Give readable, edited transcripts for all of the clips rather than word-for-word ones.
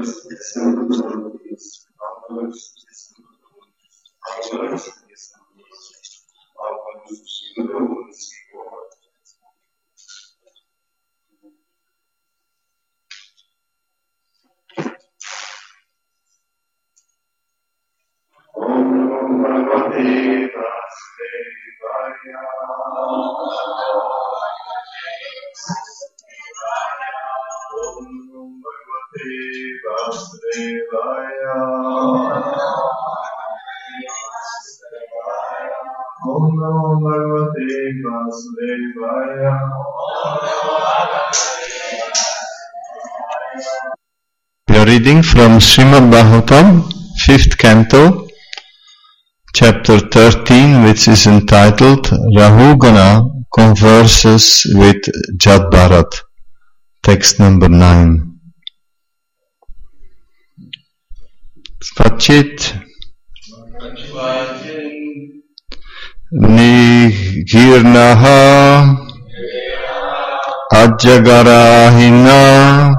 We are reading from Srimad Bhagavatam, 5th canto, chapter 13, which is entitled Rahugana converses with Jadbharat, text number 9. Vachit Nigirnaha Ajagarahina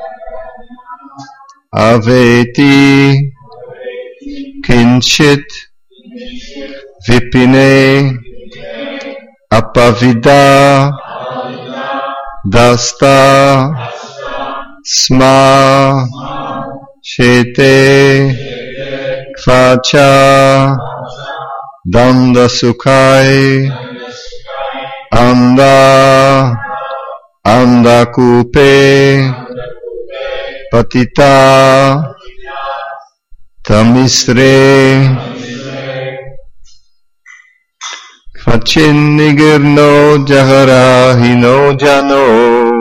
Aveti Kinchit Vipine Apavida Dasta Sma Shete Kvacha Danda Sukai Anda Kupe Patita Tamisre Kvachinnigirno Jaharahino Jano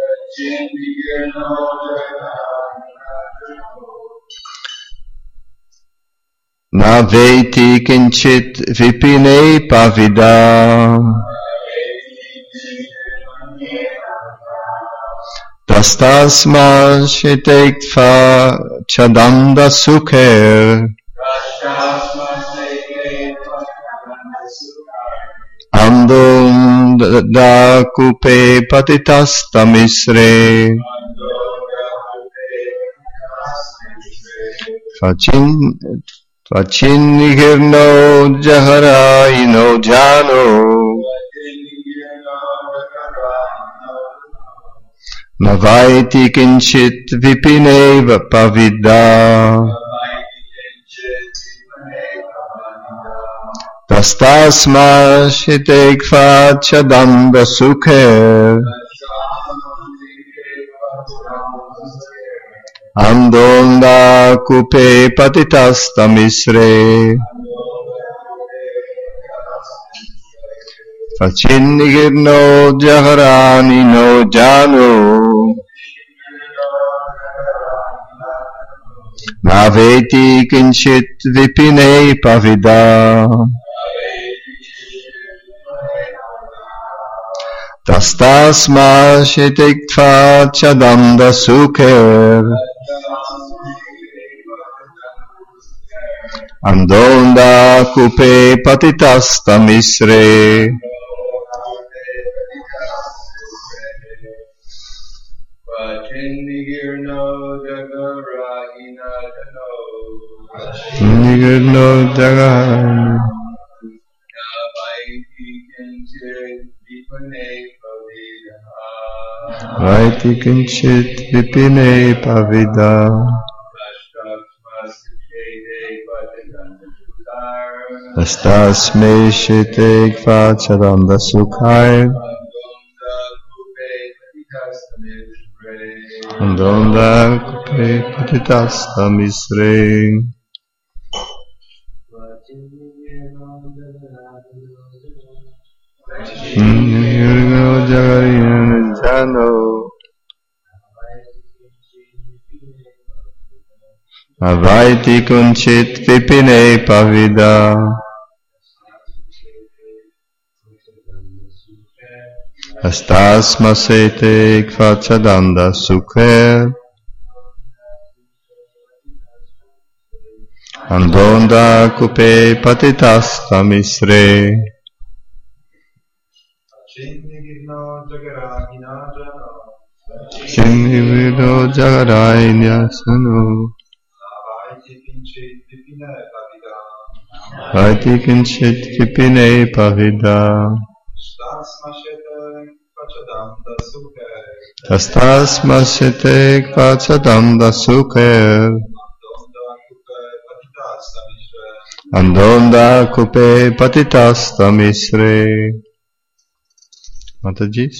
Naveti Kinchit Vipine Pavida Dastasma Shitektva Chadanda Sukher Andum Da Kupe Patitastamisre Vachinnigirno Jaharaino Jano Navaiti Kinchit Vipine Pavida Dastasma Shitekva Chadanda Sukher Andonda Kupe Patitastamisre Vachinnigirno Jaharanino Jano Naveti Kinchit Vipine Pavida Dastasma Shitektva Chadanda Sukher Andonda Kupe Patitastamisre Nigirno Jagarahina Vaiti Kinchit Vipine Pavida Dastasme Shite Kvachadanda Sukhai Andonda Kupe Patitastamisre Nigirno Jagarahina Jano Avaiti Kunchit Vipine Pavida Astasma Sete Kvachadanda Sukher Andonda Kupe Patitastamisre Kinivido jagaraya sanu. Vaiti kinchit kipine pavida. Tastas masete kvachadanda sukhe. Andonda kupe patitasta misre. Mataji's.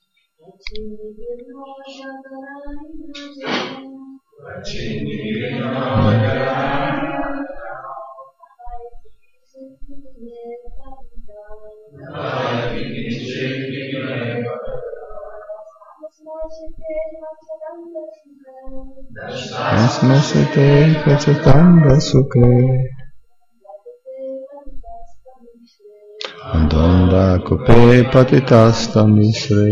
Asmasete kvachatanda sukhe. Andonda kupe patitasta misre.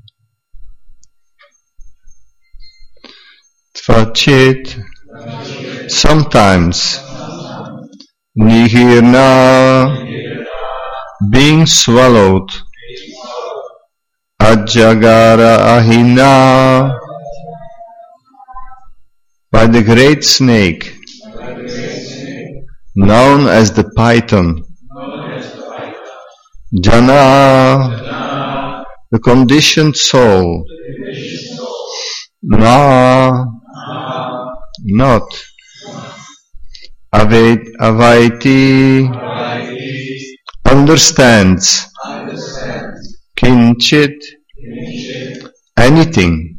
Tvachit, sometimes, nihirna, being swallowed, ajagara ahina, by the great snake, known as the python, jana, the conditioned soul, na, not, avaiti, understands, kinchit, anything,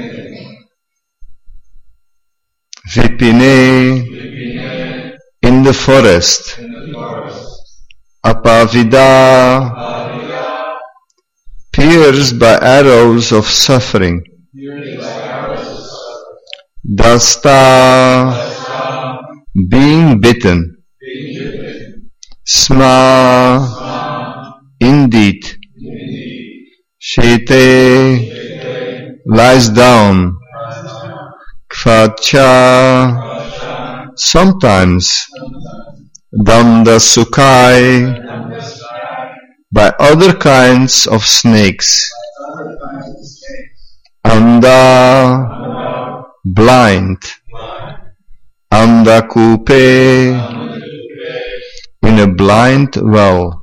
vipine, in the forest, apavida, pierced by arrows of suffering, dasta, being bitten, sma, indeed, shete, lies down, kvacha, sometimes, danda sukai, by other kinds of snakes, anda, blind, andakupe, in a blind well,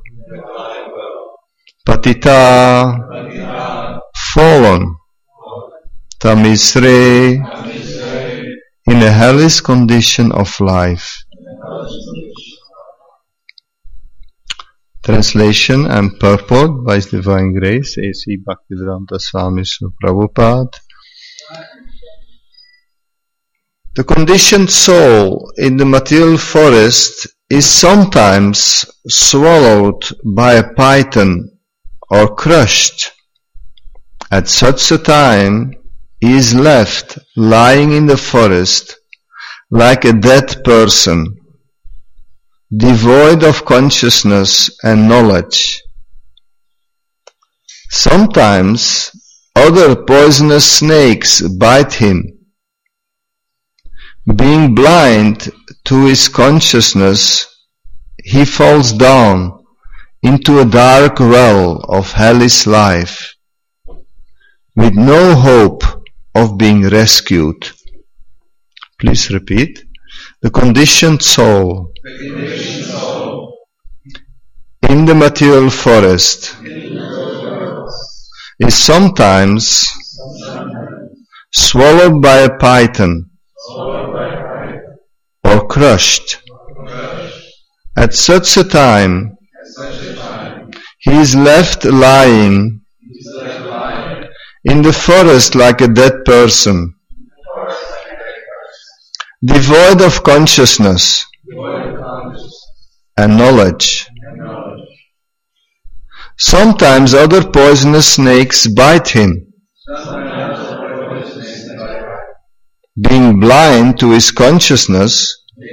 patita, fallen, tamisre, in a hellish condition of life. Translation and purport by His Divine Grace, A.C. Bhaktivedanta Swami Srila Prabhupada. The conditioned soul in the material forest is sometimes swallowed by a python or crushed. At such a time, he is left lying in the forest like a dead person, devoid of consciousness and knowledge. Sometimes other poisonous snakes bite him. Being blind to his consciousness, he falls down into a dark well of hellish life, with no hope of being rescued. Please repeat. The conditioned soul in the material forest is sometimes swallowed by a python or crushed. At such a time, he is left lying in the forest like a dead person, devoid of consciousness and knowledge. Sometimes other poisonous snakes bite him. Being blind to his consciousness,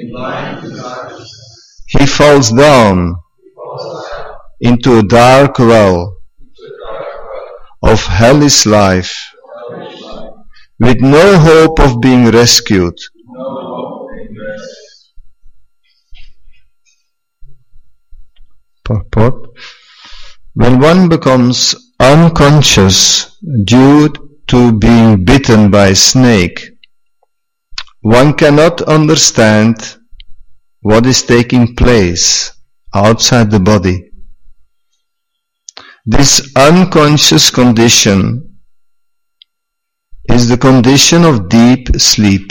he falls down into a dark well of hellish life, with no hope of being rescued. Purport. When one becomes unconscious due to being bitten by a snake, one cannot understand what is taking place outside the body. This unconscious condition is the condition of deep sleep.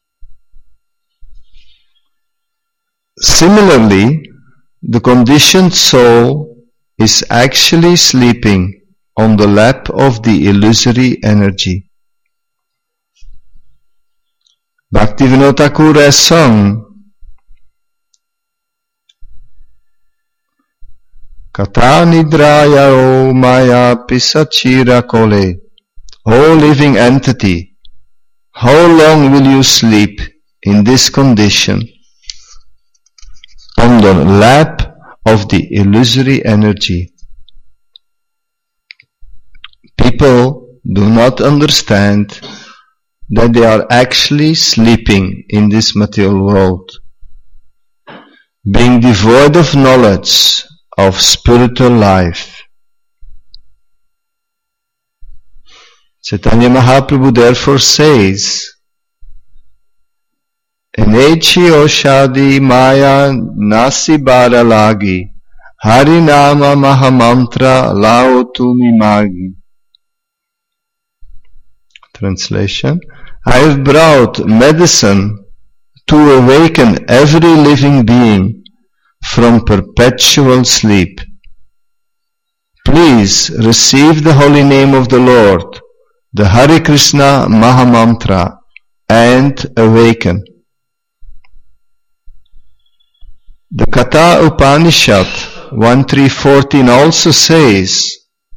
Similarly, the conditioned soul is actually sleeping on the lap of the illusory energy. Bhaktivinoda Thakur has sung, Kata nidraya o maya pisachira kole. O living entity, how long will you sleep in this condition on the lap of the illusory energy? People do not understand that they are actually sleeping in this material world, being devoid of knowledge of spiritual life. Chaitanya Mahaprabhu therefore says, Enechi oshadi maya nasi bara lagi, Harinama Mahamantra lao tumi magi. Translation: I have brought medicine to awaken every living being from perpetual sleep. Please receive the holy name of the Lord, the Hare Krishna Mahamantra, and awaken. The Katha Upanishad 1.3.14 also says,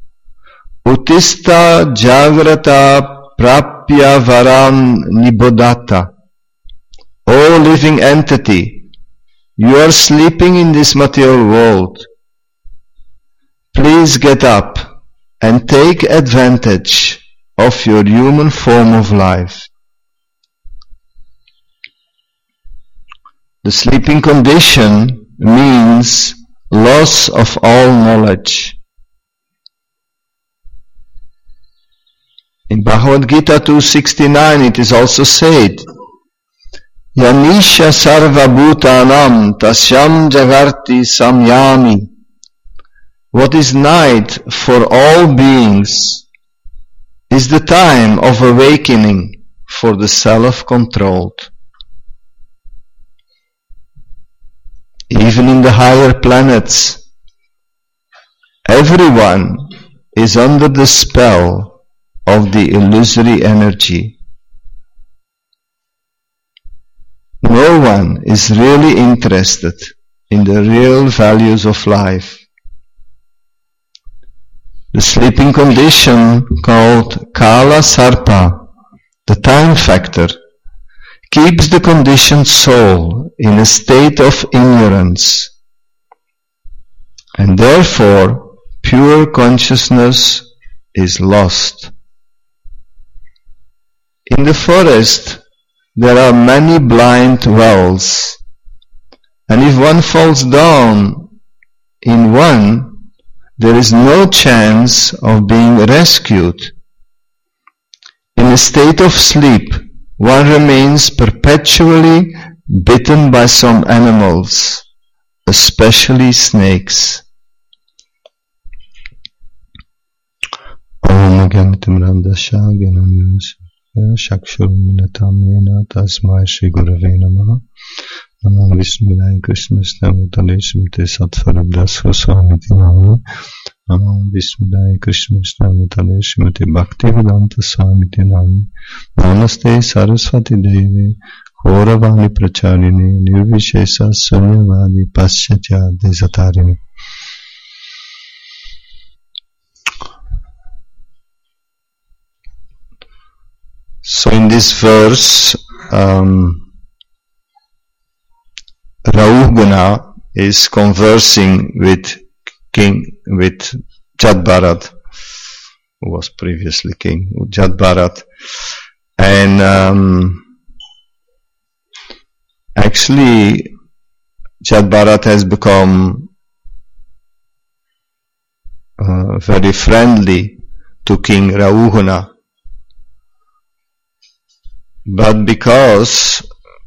Utista Jagrata Prapya Varan Nibodhata. O living entity, you are sleeping in this material world. Please get up and take advantage of your human form of life. The sleeping condition means loss of all knowledge. In Bhagavad Gita 2.69 it is also said, Yanisha sarva bhutanam tasyam jagarti samyami. What is night for all beings is the time of awakening for the self-controlled. Even in the higher planets, everyone is under the spell of the illusory energy. No one is really interested in the real values of life. The sleeping condition, called Kala Sarpa, the time factor, keeps the conditioned soul in a state of ignorance, and therefore pure consciousness is lost. In the forest there are many blind wells, and if one falls down in one, there is no chance of being rescued. In a state of sleep, one remains perpetually bitten by some animals, especially snakes. Om Gamitam Randasha Ganam Shakshuruminatam Yena Tasmai Shri Gurave Namaha. Namo Vishnupadaya Krishna Shnamutale Srimate Sattvarabhas Goswamiti Namaha. Namo Vishnupadaya Krishna Shnamutale Srimate Bhaktivedanta Swamiti Namaha. Namaste Saraswati Devi Gauravani Pracharini Nirvishesa Sunyavadi Paschatya Desatarini. So in this verse, Rahugana is conversing with Jadbharat, who was previously king, Jadbharat, and actually Jadbharat has become very friendly to King Rahugana, But because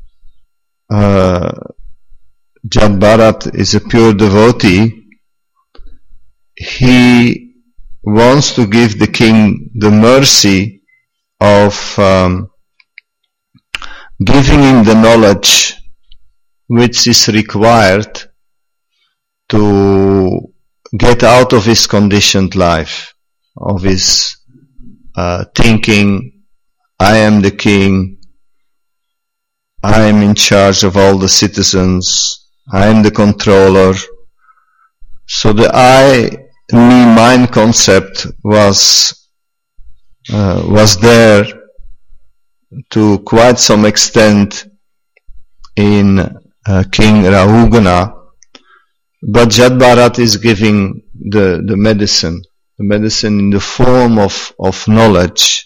Jat Bharat is a pure devotee, he wants to give the king the mercy of giving him the knowledge which is required to get out of his conditioned life, of his thinking, I am the king, I am in charge of all the citizens, I am the controller. So the I, me, mine concept was there to quite some extent in King Rahugana, but Jat Bharat is giving the medicine in the form of knowledge.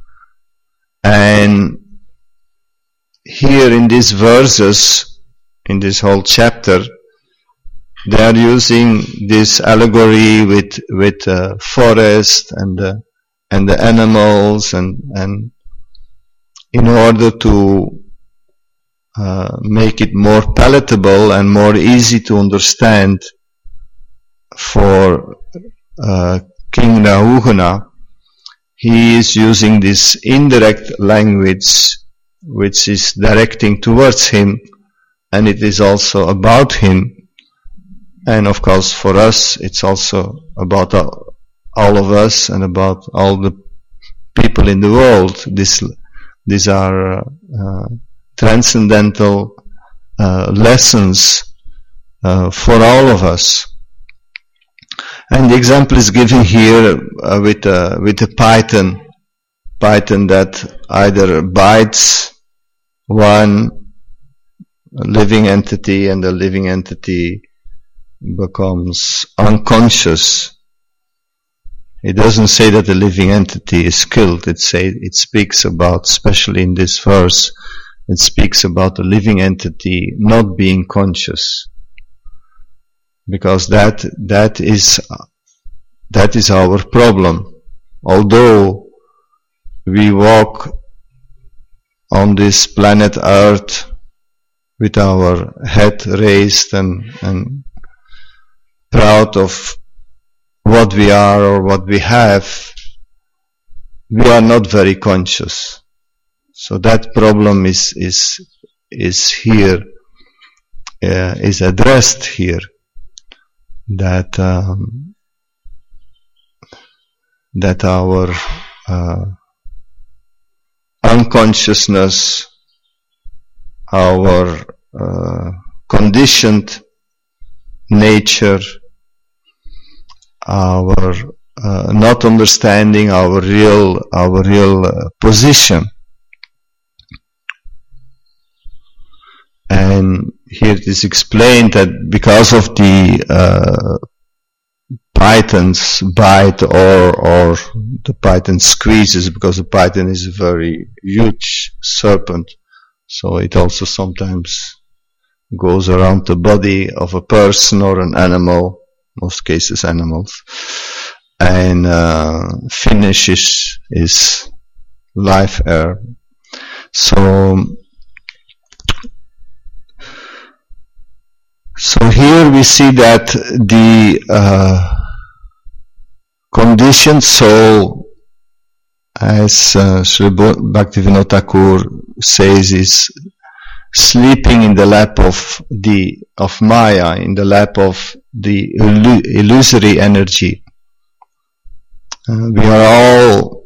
And here in these verses, in this whole chapter, they are using this allegory with forest and the animals and in order to make it more palatable and more easy to understand for King Rahugana, he is using this indirect language which is directing towards him, and it is also about him. And of course for us it's also about all of us and about all the people in the world. These are transcendental lessons for all of us. And the example is given here with a python that either bites one living entity and the living entity becomes unconscious. It doesn't say that the living entity is killed. It speaks about, especially in this verse, it speaks about the living entity not being conscious, because that is our problem. Although we walk on this planet Earth with our head raised and proud of what we are or what we have, we are not very conscious. So that problem is here, is addressed here, that our unconsciousness, our conditioned nature, our not understanding our real position. And here it is explained that because of the python's bite or the python squeezes, because the python is a very huge serpent, so it also sometimes goes around the body of a person or an animal, most cases animals, and finishes his life air. So here we see that the conditioned soul, as Sri Bhaktivinoda Thakur says, is sleeping in the lap of Maya, in the lap of the illusory energy. We are all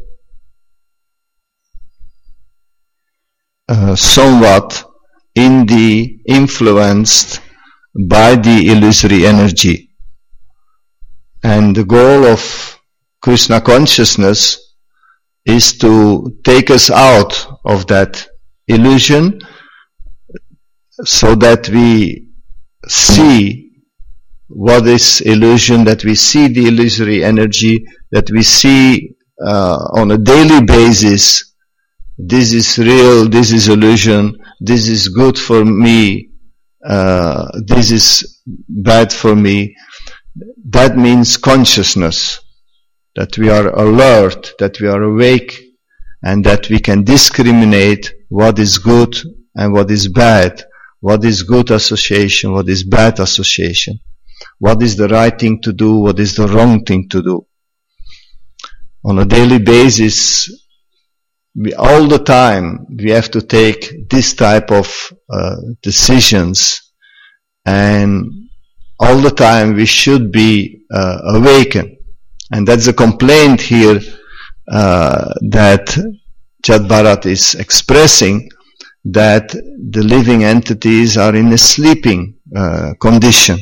somewhat influenced by the illusory energy. And the goal of Krishna consciousness is to take us out of that illusion, so that we see what is illusion, that we see the illusory energy, that we see on a daily basis, this is real, this is illusion, this is good for me, this is bad for me. That means consciousness, that we are alert, that we are awake, and that we can discriminate what is good and what is bad, what is good association, what is bad association, what is the right thing to do, what is the wrong thing to do. On a daily basis, all the time we have to take this type of decisions, and all the time we should be awakened. And that's a complaint here that Jad Bharat is expressing, that the living entities are in a sleeping condition.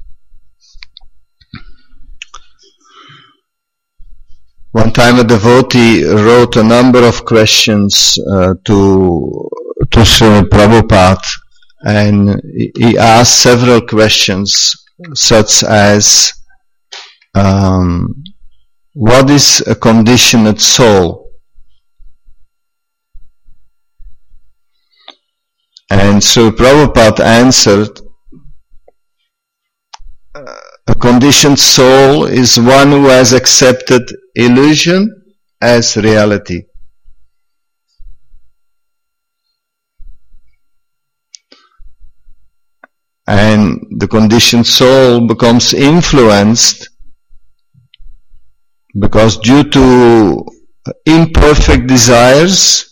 One time a devotee wrote a number of questions to Srila Prabhupada, and he asked several questions such as, what is a conditioned soul? And Srila Prabhupada answered, a conditioned soul is one who has accepted illusion as reality. And the conditioned soul becomes influenced because due to imperfect desires,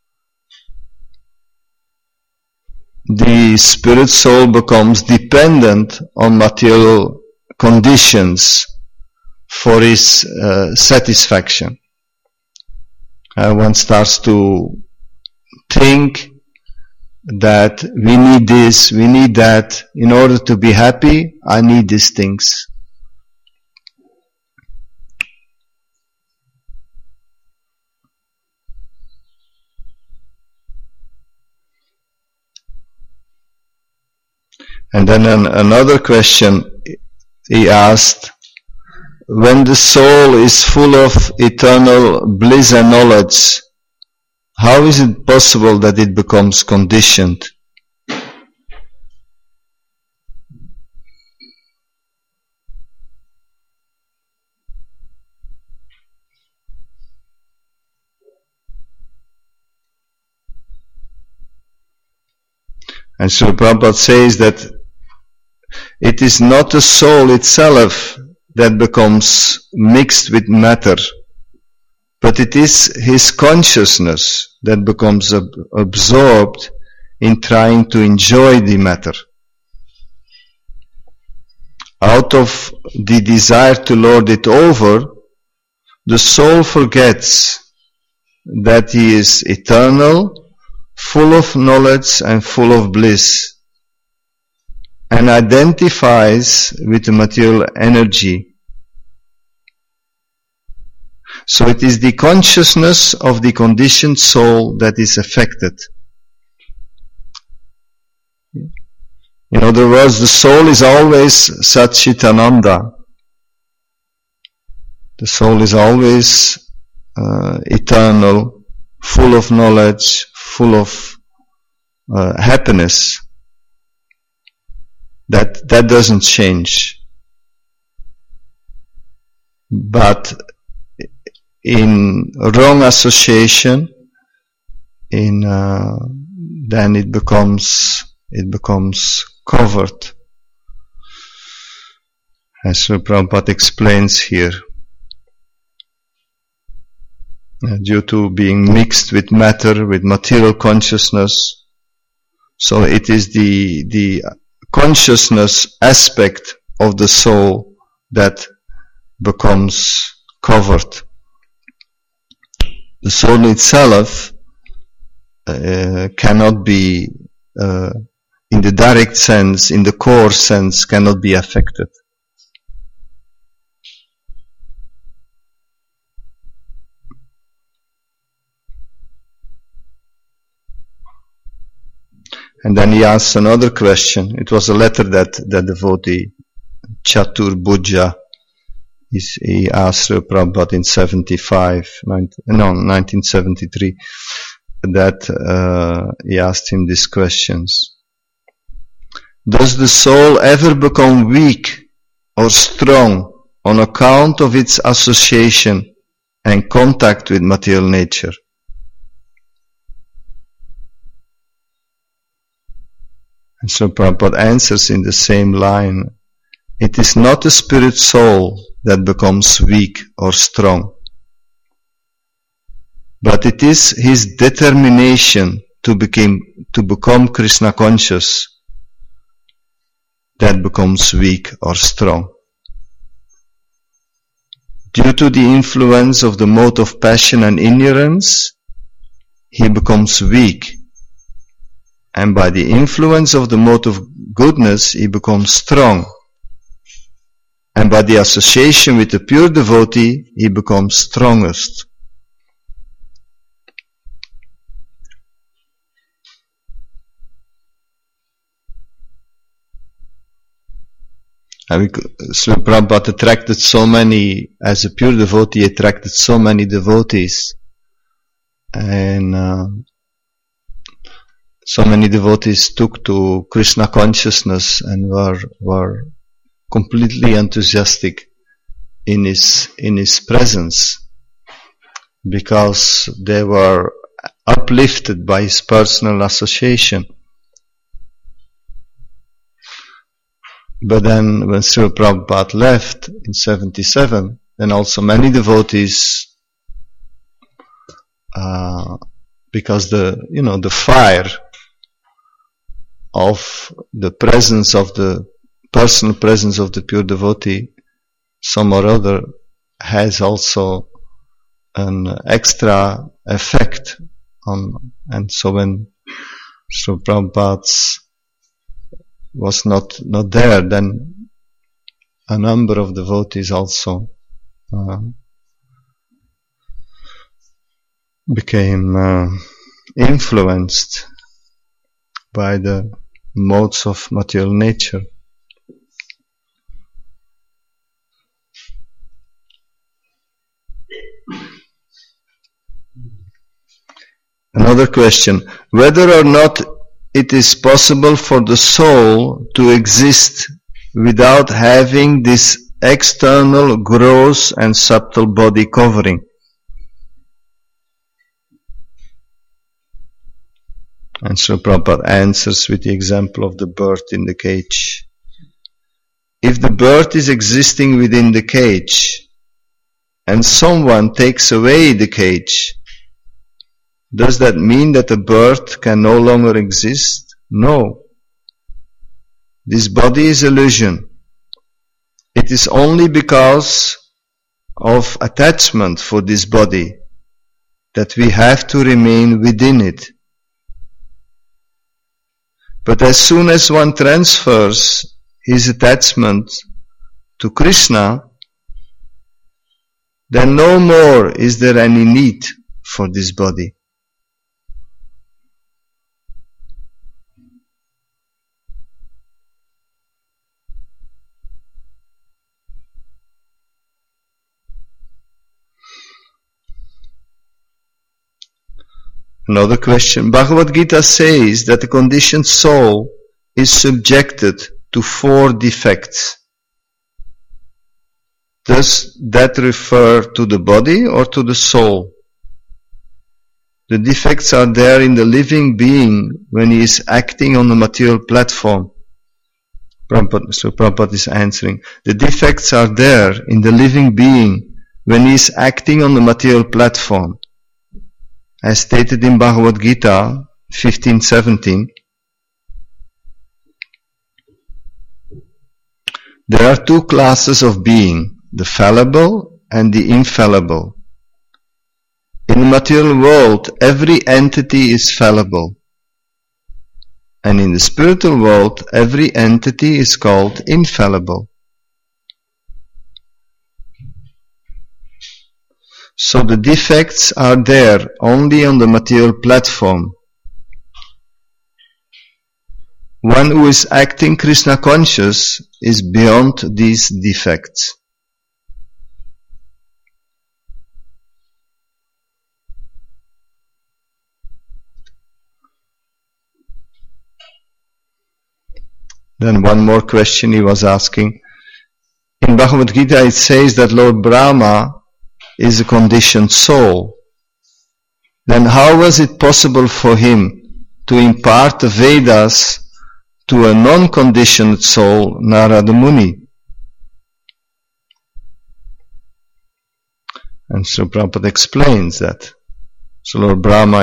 the spirit soul becomes dependent on material conditions for his satisfaction. One starts to think that we need this, we need that. In order to be happy, I need these things. And then another question he asked, when the soul is full of eternal bliss and knowledge, how is it possible that it becomes conditioned? And Srila Prabhupada says that it is not the soul itself that becomes mixed with matter, but it is his consciousness that becomes absorbed in trying to enjoy the matter. Out of the desire to lord it over, the soul forgets that he is eternal, full of knowledge and full of bliss, and identifies with the material energy. So it is the consciousness of the conditioned soul that is affected. In other words, the soul is always Satchitananda. The soul is always eternal, full of knowledge, full of happiness. That doesn't change. But in wrong association, then it becomes covered, as Srila Prabhupada explains here. Due to being mixed with matter, with material consciousness, so it is the consciousness aspect of the soul that becomes covered. The soul itself cannot be, in the direct sense, in the core sense, cannot be affected. And then he asks another question. It was a letter that the devotee Chatur Bhuja, he asked Prabhupada in 1973, that he asked him these questions. Does the soul ever become weak or strong on account of its association and contact with material nature? And so Prabhupada answers in the same line, it is not the spirit soul that becomes weak or strong, but it is his determination to become Krishna conscious that becomes weak or strong. Due to the influence of the mode of passion and ignorance, he becomes weak. And by the influence of the mode of goodness, he becomes strong. And by the association with the pure devotee, he becomes strongest. And Srila Prabhupada attracted so many, as a pure devotee, attracted so many devotees. And so many devotees took to Krishna consciousness and were completely enthusiastic in his presence, because they were uplifted by his personal association. But then when Srila Prabhupada left in 77, then also many devotees, because the fire of the presence of the personal presence of the pure devotee, some or other, has also an extra effect on, and so when Srila Prabhupada was not there, then a number of devotees also became influenced by the modes of material nature. Another question, whether or not it is possible for the soul to exist without having this external gross and subtle body covering. And Srila Prabhupada answers with the example of the bird in the cage. If the bird is existing within the cage and someone takes away the cage, does that mean that the bird can no longer exist? No. This body is illusion. It is only because of attachment for this body that we have to remain within it. But as soon as one transfers his attachment to Krishna, then no more is there any need for this body. Another question. Bhagavad Gita says that the conditioned soul is subjected to 4 defects. Does that refer to the body or to the soul? The defects are there in the living being when he is acting on the material platform. So Prabhupada is answering. The defects are there in the living being when he is acting on the material platform. As stated in Bhagavad Gita 15:17, there are 2 classes of being, the fallible and the infallible. In the material world, every entity is fallible. And in the spiritual world, every entity is called infallible. So the defects are there only on the material platform. One who is acting Krishna conscious is beyond these defects. Then one more question he was asking. In Bhagavad Gita it says that Lord Brahma is a conditioned soul. Then how was it possible for him to impart the Vedas to a non-conditioned soul, Narada Muni. And Srila Prabhupada explains that. So Lord Brahma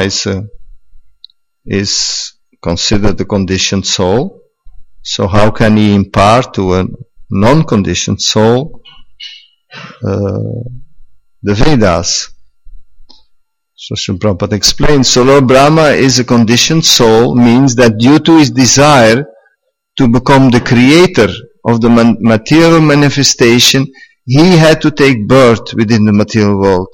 is considered a conditioned soul. So how can he impart to a non-conditioned soul the Vedas? So Srila Prabhupada explains, so Lord Brahma is a conditioned soul, means that due to his desire to become the creator of the material manifestation, he had to take birth within the material world.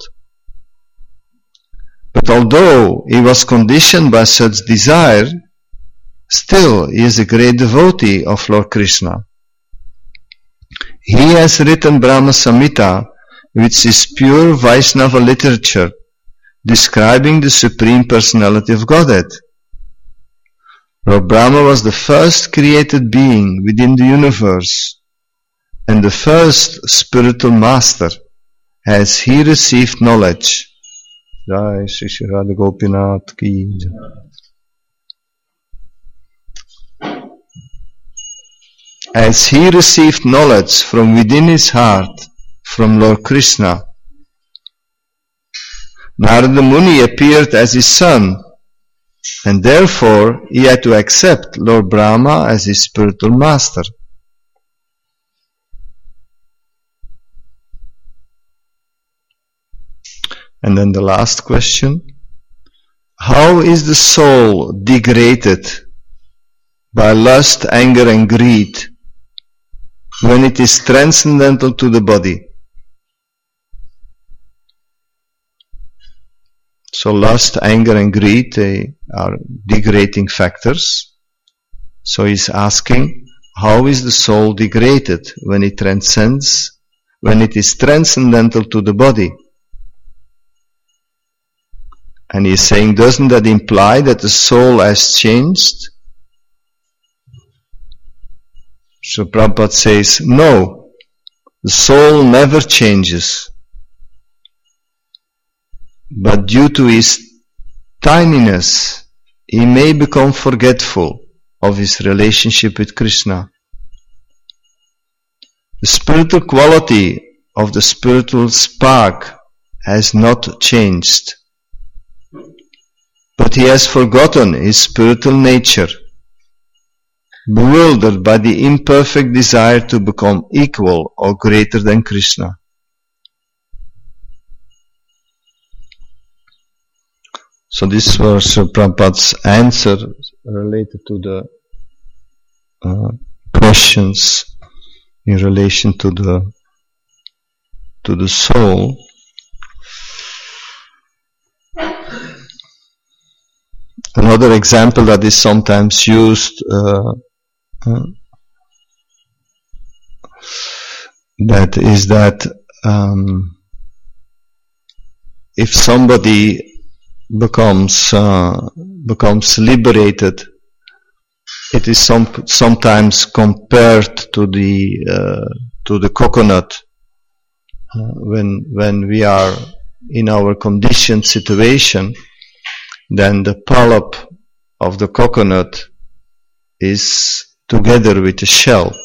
But although he was conditioned by such desire, still he is a great devotee of Lord Krishna. He has written Brahma Samhita, which is pure Vaishnava literature, describing the Supreme Personality of Godhead. Lord Brahma was the first created being within the universe, and the first spiritual master, as he received knowledge. Jai Shri Shri Radha Gopinath Ki Jai. As he received knowledge from within his heart, from Lord Krishna, Narada Muni appeared as his son, and therefore he had to accept Lord Brahma as his spiritual master. And then the last question, how is the soul degraded by lust, anger and greed when it is transcendental to the body? So lust, anger and greed, they are degrading factors. So he's asking, how is the soul degraded when it transcends, when it is transcendental to the body? And he's saying, doesn't that imply that the soul has changed? So Prabhupada says, no, the soul never changes. But due to his tininess, he may become forgetful of his relationship with Krishna. The spiritual quality of the spiritual spark has not changed, but he has forgotten his spiritual nature, bewildered by the imperfect desire to become equal or greater than Krishna. So this was Prabhupada's answer related to the questions in relation to the soul. Another example that is sometimes used that is that if somebody becomes liberated, it is sometimes compared to the coconut. When we are in our conditioned situation, then the pulp of the coconut is together with the shell,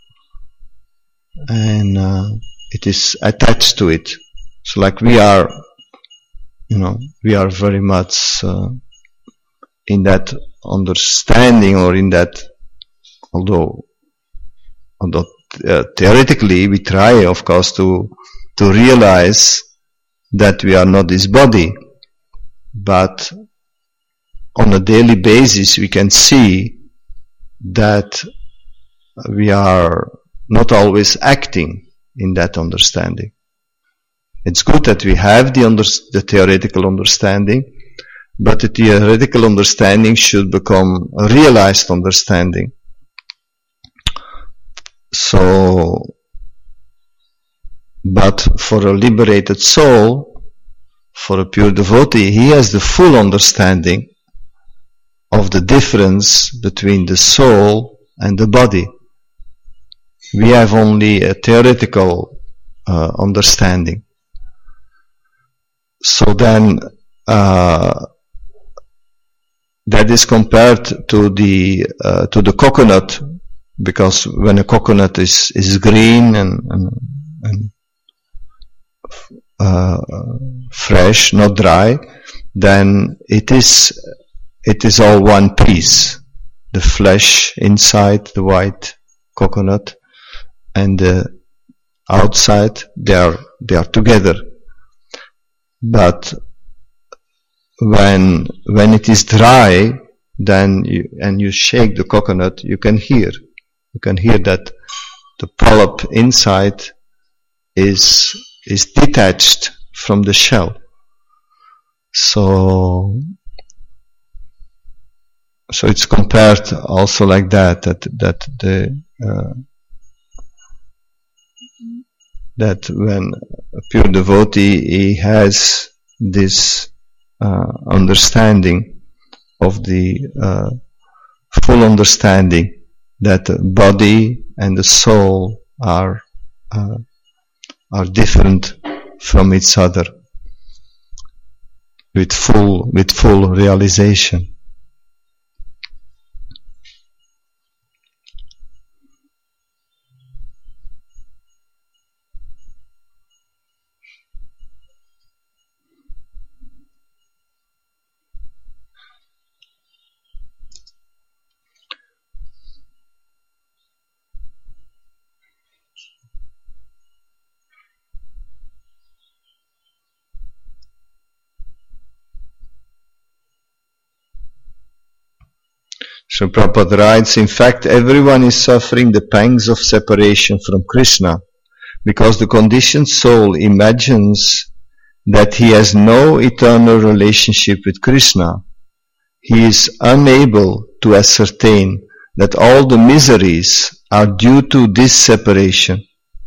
and it is attached to it. So like we are very much in that understanding, or in that, although theoretically we try, of course, to realize that we are not this body, but on a daily basis we can see that we are not always acting in that understanding. It's good that we have the theoretical understanding, but the theoretical understanding should become a realized understanding. So, but for a liberated soul, for a pure devotee, he has the full understanding of the difference between the soul and the body. We have only a theoretical understanding. So then that is compared to the coconut, because when a coconut is green and fresh, not dry, then it is all one piece. The flesh inside the white coconut and the outside, they are together. But when it is dry, then you shake the coconut, you can hear that the polyp inside is detached from the shell. So it's compared also like that when a pure devotee, he has this understanding of the full understanding that the body and the soul are different from each other, with full realization. So Prabhupada writes, in fact, everyone is suffering the pangs of separation from Krishna, because the conditioned soul imagines that he has no eternal relationship with Krishna. He is unable to ascertain that all the miseries are due to this separation.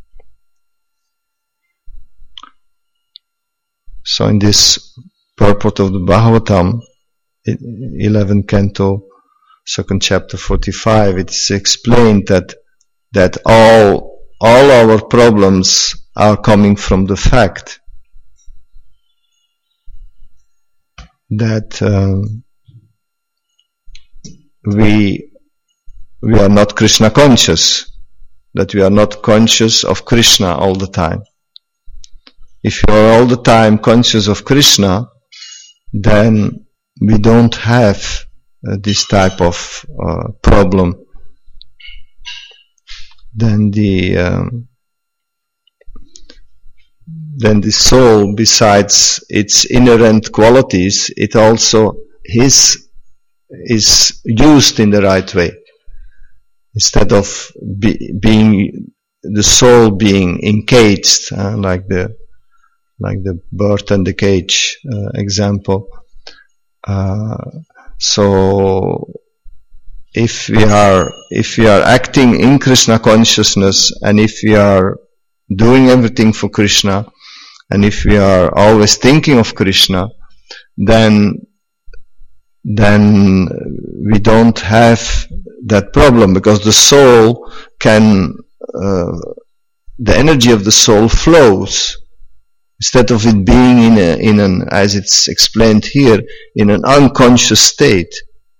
So in this purport of the Bhagavatam, 11th canto, 2nd chapter 45, it is explained that all our problems are coming from the fact that we are not Krishna conscious, that we are not conscious of Krishna all the time. If you are all the time conscious of Krishna, then we don't have this type of problem. Then the soul, besides its inherent qualities, it also is used in the right way. Instead of being the soul being encaged, like the bird and the cage example. So if we are acting in Krishna consciousness, and if we are doing everything for Krishna, and if we are always thinking of Krishna, then we don't have that problem, because the soul can, the energy of the soul flows. Instead of it being in an, as it's explained here, in an unconscious state.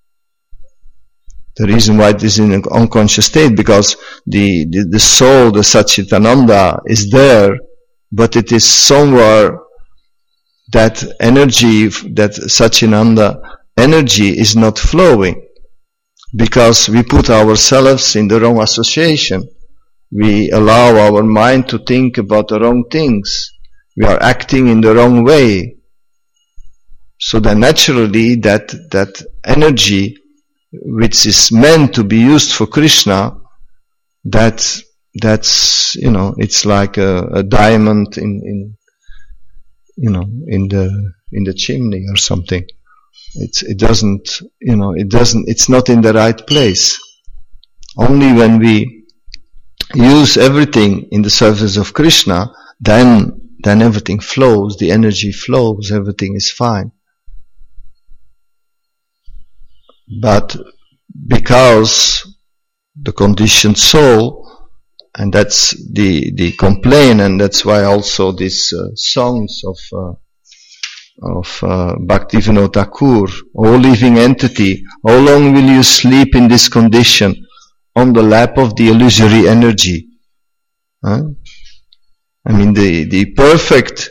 The reason why it is in an unconscious state, because the soul, the Satchitananda, is there, but it is somewhere that energy, that Satchitananda energy is not flowing, because we put ourselves in the wrong association. We allow our mind to think about the wrong things. We are acting in the wrong way. So then naturally that energy which is meant to be used for Krishna, that's it's like a diamond in the chimney or something. It's not in the right place. Only when we use everything in the service of Krishna, then everything flows, the energy flows, everything is fine. But because the conditioned soul, and that's the complaint, and that's why also these songs of Bhaktivinoda Thakur, O living entity, how long will you sleep in this condition on the lap of the illusory energy? Huh? I mean, the perfect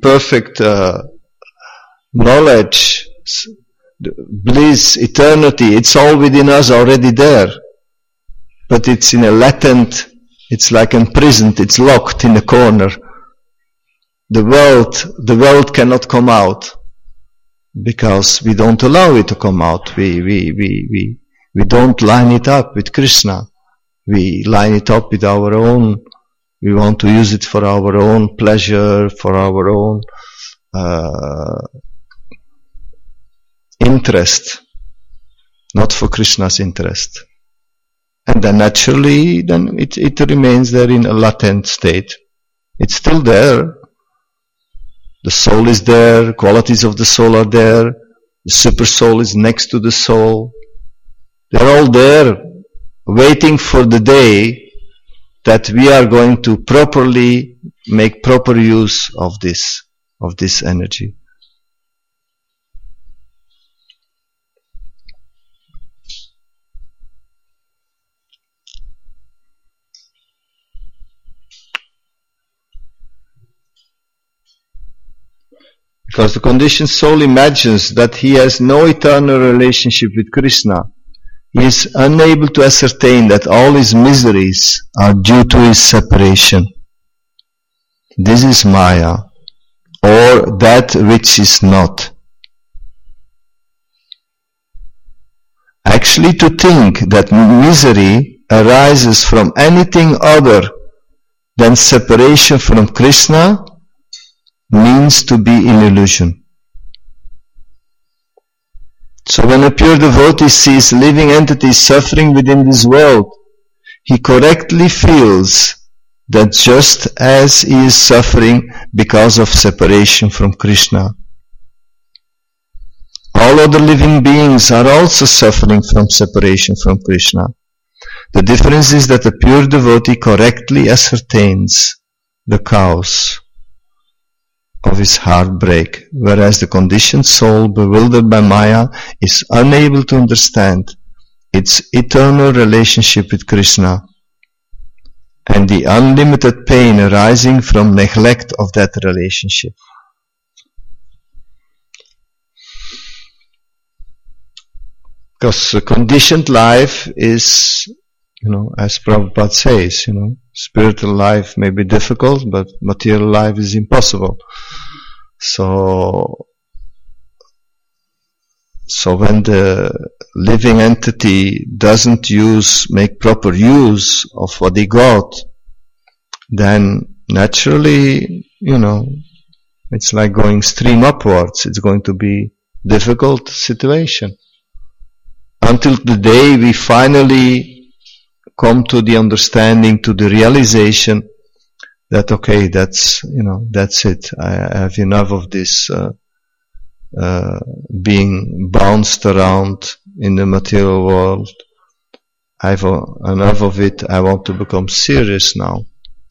knowledge, bliss, eternity, it's all within us already there. But it's in a latent, it's like imprisoned, it's locked in a corner. The world cannot come out because we don't allow it to come out. We don't line it up with Krishna. We line it up with our own. We want to use it for our own pleasure, for our own interest, not for Krishna's interest. And then naturally, then it remains there in a latent state. It's still there. The soul is there, qualities of the soul are there, the super soul is next to the soul. They're all there, waiting for the day that we are going to properly make proper use of this energy. Because the conditioned soul imagines that he has no eternal relationship with Krishna. He is unable to ascertain that all his miseries are due to his separation. This is Maya, or that which is not. Actually, to think that misery arises from anything other than separation from Krishna means to be in illusion. So when a pure devotee sees living entities suffering within this world, he correctly feels that just as he is suffering because of separation from Krishna, all other living beings are also suffering from separation from Krishna. The difference is that a pure devotee correctly ascertains the cause of his heartbreak, whereas the conditioned soul, bewildered by Maya, is unable to understand its eternal relationship with Krishna and the unlimited pain arising from neglect of that relationship. Because conditioned life is, as Prabhupada says, spiritual life may be difficult, but material life is impossible. So when the living entity doesn't make proper use of what he got, then naturally, it's like going stream upwards. It's going to be difficult situation. Until the day we finally come to the understanding, to the realization that okay, that's it. I have enough of this being bounced around in the material world. I have enough of it. I want to become serious now.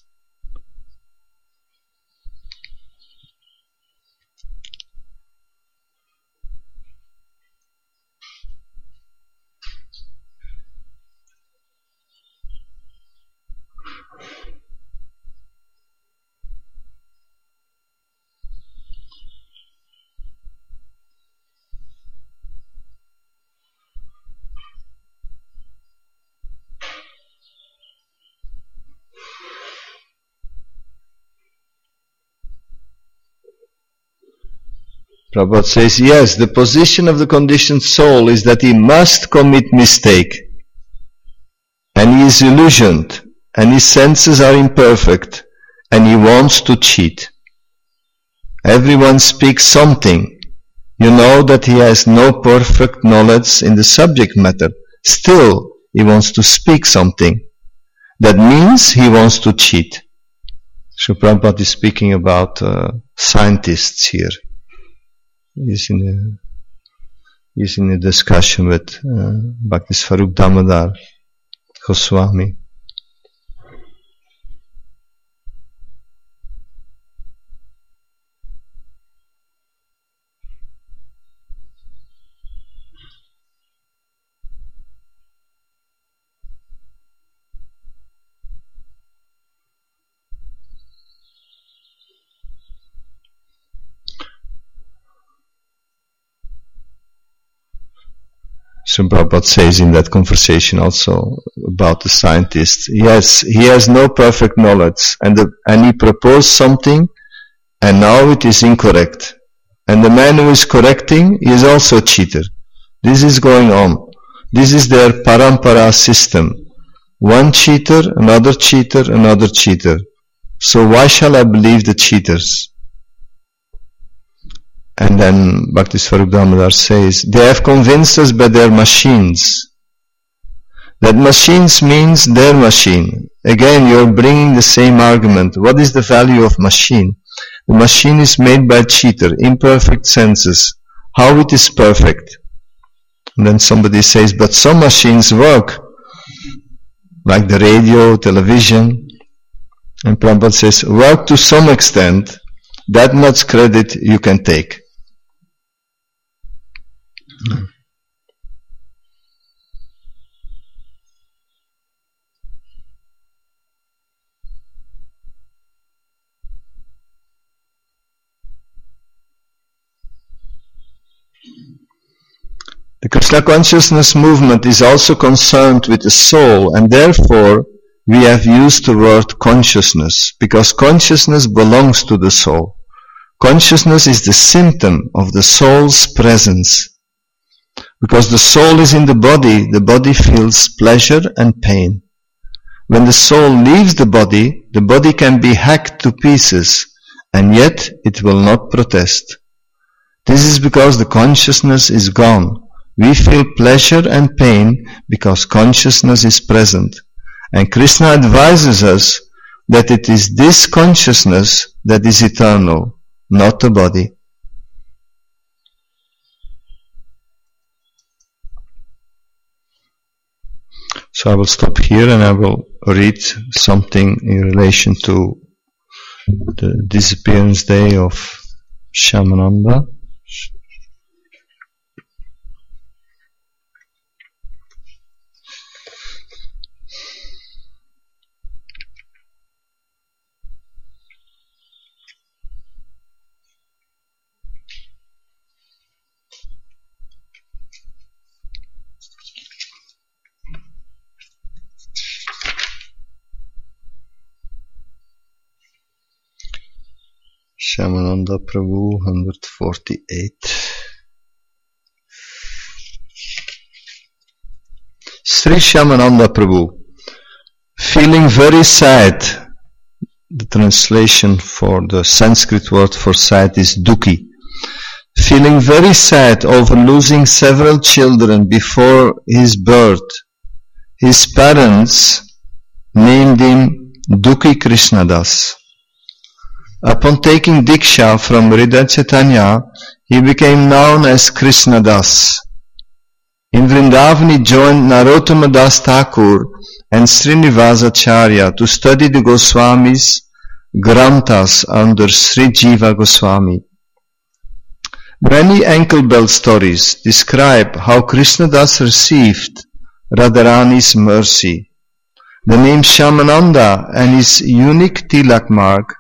Prabhupada says, yes, the position of the conditioned soul is that he must commit mistake, and he is illusioned, and his senses are imperfect, and he wants to cheat. Everyone speaks something. You know that he has no perfect knowledge in the subject matter. Still, he wants to speak something. That means he wants to cheat. So Prabhupada is speaking about scientists here. He's in a discussion with Bhakti Swarup Damodar Goswami. Srila Prabhupada says in that conversation also about the scientist, yes, he has no perfect knowledge, and he proposed something, and now it is incorrect. And the man who is correcting is also a cheater. This is going on. This is their parampara system. One cheater, another cheater, another cheater. So why shall I believe the cheaters? And then Bhaktiswarup Damodar says, they have convinced us by their machines. That machines means their machine. Again, you're bringing the same argument. What is the value of machine? The machine is made by a cheater, imperfect senses. How it is perfect? And then somebody says, but some machines work, like the radio, television. And Prabhupada says, work to some extent, that much credit you can take. The Krishna consciousness movement is also concerned with the soul, and therefore we have used the word consciousness, because consciousness belongs to the soul. Consciousness is the symptom of the soul's presence. Because the soul is in the body feels pleasure and pain. When the soul leaves the body can be hacked to pieces, and yet it will not protest. This is because the consciousness is gone. We feel pleasure and pain because consciousness is present. And Krishna advises us that it is this consciousness that is eternal, not the body. So I will stop here and I will read something in relation to the disappearance day of Shyamananda. Shyamananda Prabhu 148. Sri Shyamananda Prabhu, feeling very sad, the translation for the Sanskrit word for sad is dukhi, feeling very sad over losing several children before his birth, his parents named him Dukhi Krishnadas. Upon taking Diksha from Hridaya Chaitanya, he became known as Krishnadas. In Vrindavan he joined Narottama Das Thakur and Srinivasacharya to study the Goswamis' Granthas under Sri Jiva Goswami. Many ankle belt stories describe how Krishnadas received Radharani's mercy. The name Shyamananda and his unique tilak mark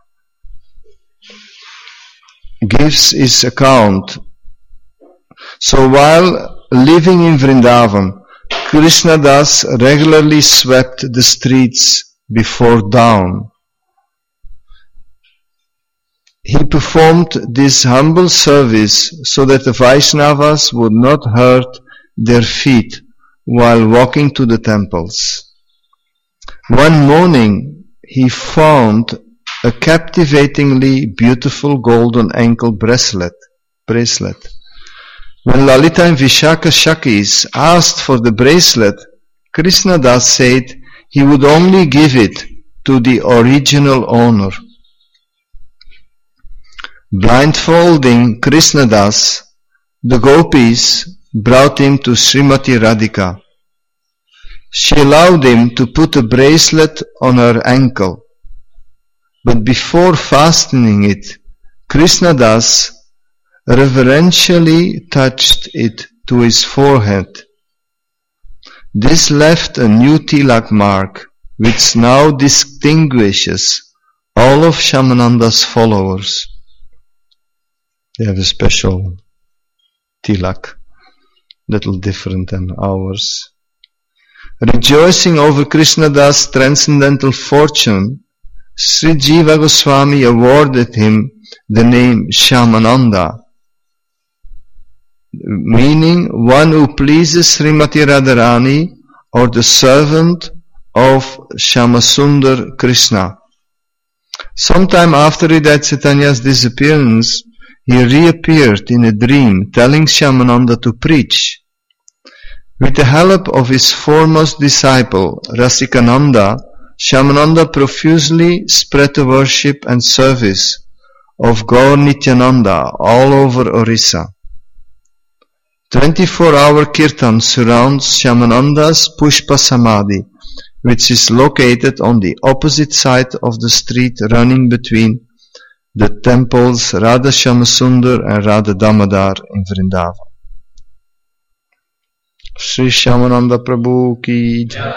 gives his account. So while living in Vrindavan, Krishnadas regularly swept the streets before dawn. He performed this humble service so that the Vaishnavas would not hurt their feet while walking to the temples. One morning he found a captivatingly beautiful golden ankle bracelet. When Lalita and Vishaka Shakis asked for the bracelet, Krishnadas said he would only give it to the original owner. Blindfolding Krishnadas, the gopis brought him to Srimati Radhika. She allowed him to put a bracelet on her ankle. But before fastening it, Krishnadas reverentially touched it to his forehead. This left a new tilak mark, which now distinguishes all of Shyamananda's followers. They have a special tilak. little different than ours. Rejoicing over Krishnadas' transcendental fortune, Sri Jiva Goswami awarded him the name Shyamananda, meaning one who pleases Srimati Radharani or the servant of Shyamasundar Krishna. Sometime after Hridaya Chaitanya's disappearance, he reappeared in a dream telling Shyamananda to preach. With the help of his foremost disciple, Rasikananda, Shyamananda profusely spread the worship and service of Gaur Nityananda all over Orissa. 24-hour kirtan surrounds Shyamananda's Pushpa Samadhi, which is located on the opposite side of the street running between the temples Radha Shyamasundar and Radha Damodar in Vrindavan. Sri Shyamananda Prabhu ki jai.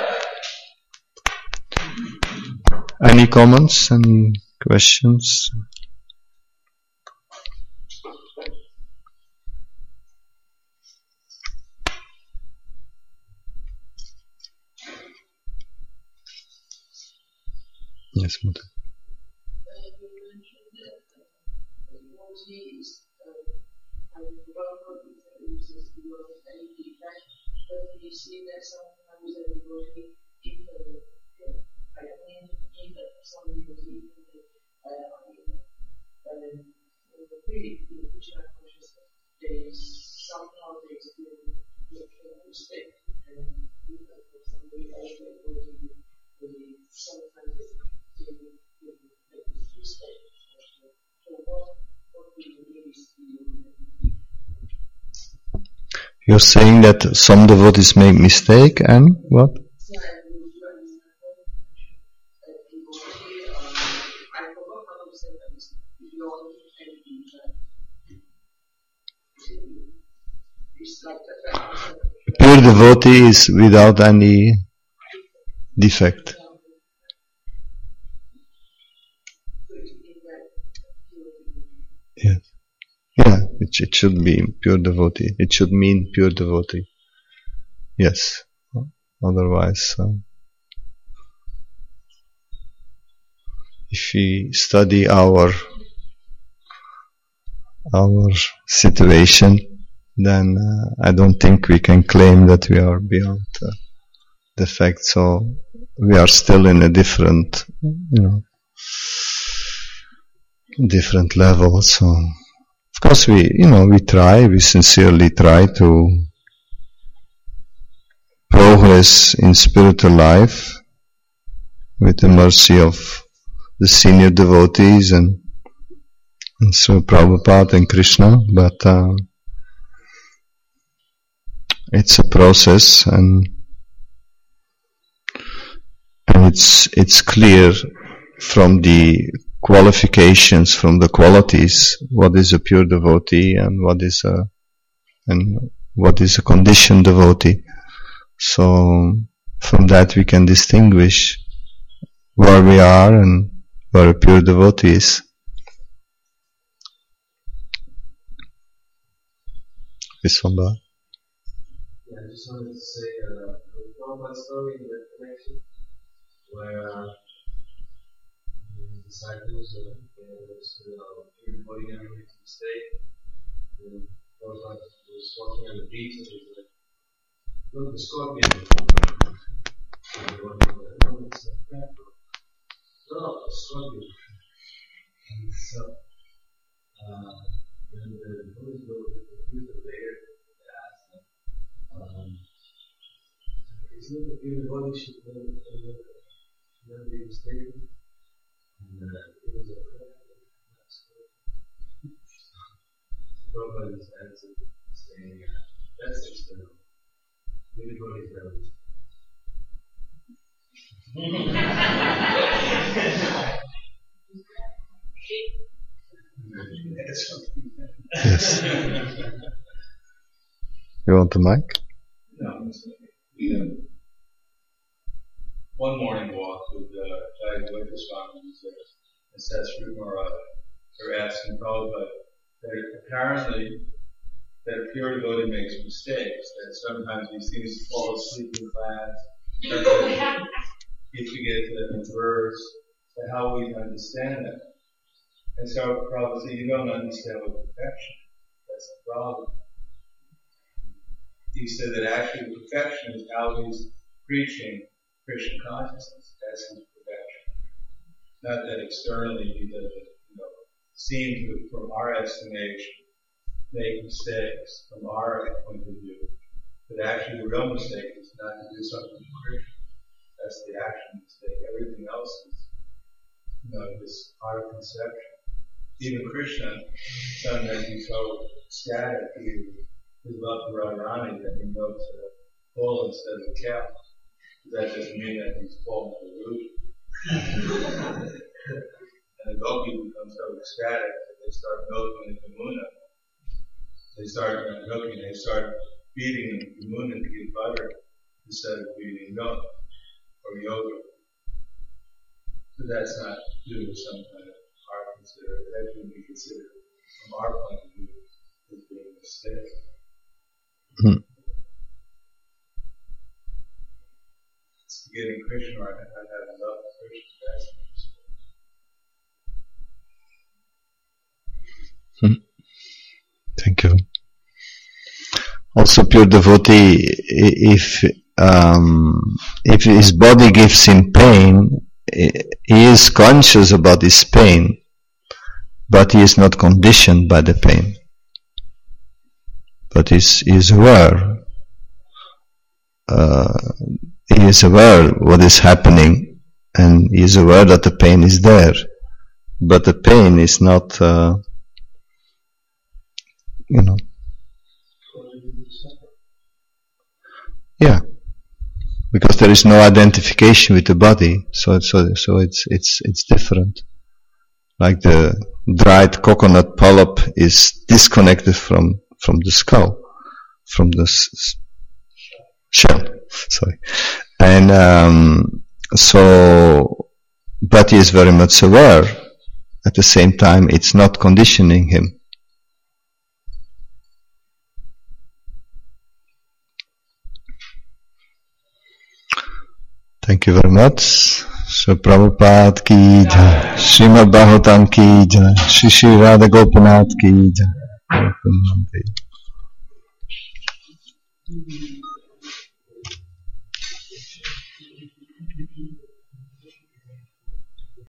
Any comments? Any questions? Yes, Mother. You see that sometimes the devotee even some devotee really Krishna consciousness, they somehow they experience a mistake, and even for somebody else devotee, they sometimes they make a mistake. So what do you really see? You're saying that some devotees make mistake and what? Pure devotee is without any defect. Yes. Yeah, it should be pure devotee. It should mean pure devotee. Yes. Otherwise, if we study our situation, then I don't think we can claim that we are beyond defect. So we are still in a different, different level. So. Of course, we sincerely try to progress in spiritual life with the mercy of the senior devotees and Sri Prabhupada and Krishna, but it's a process, and it's clear from the qualifications, from the qualities, what is a pure devotee and what is a conditioned devotee. So from that we can distinguish where we are and where a pure devotee is. Viswambara. Yeah, I just wanted to say one story in that connection where disciples everybody never makes a mistake. And Prabhupada was walking on the beach and he was like, look, the scorpion. And everybody was like, no, it's a crab. No, a scorpion. And so, when the devotees were confused later, they asked them, isn't it the pure devotee should never be mistaken? And it was a prayer. Prabhupada is answered saying, that's external. Everybody's relevant. Yes. You want the mic? No. One morning walk with Jai Goswami and Sesri Maharaj. They're asking Prabhupada that apparently that a pure devotee makes mistakes, that sometimes he seems to fall asleep in class, sometimes he forgets a verse, so how we understand that. And so Prabhupada said, you don't understand what perfection is. That's the problem. He said that actually perfection is how he's preaching Krishna consciousness. That's his perfection. Not that externally he doesn't, seem to, from our estimation, make mistakes from our point of view. But actually the real mistake is not to do something for Krishna. That's the action mistake. Everything else is, this our conception. Even Krishna, sometimes he's so ecstatic, his love for Radharani that he knows a bull instead of a cow. That doesn't mean that he's fallen to illusion. And the gopis become so ecstatic that they start milking the Yamuna. They start milking, they start feeding the Yamuna to get butter instead of feeding milk or yogurt. So that's not due to some kind of our consideration. That can be considered from our point of view as being a mistake. It's getting Krishna right and not having love for Krishna. That's a mistake. Thank you. Also, pure devotee, if his body gives him pain, he is conscious about his pain, but he is not conditioned by the pain. But he is aware. He is aware what is happening, and he is aware that the pain is there. But the pain is not, yeah, because there is no identification with the body, so it's different. Like the dried coconut polyp is disconnected from the skull, from the shell. Sorry, and but he is very much aware. At the same time, it's not conditioning him. Thank you very much. So Prabhupada ki jai, Srimad Bhagavatam ki jai, Shri Shri Radha Gopinath ki jai.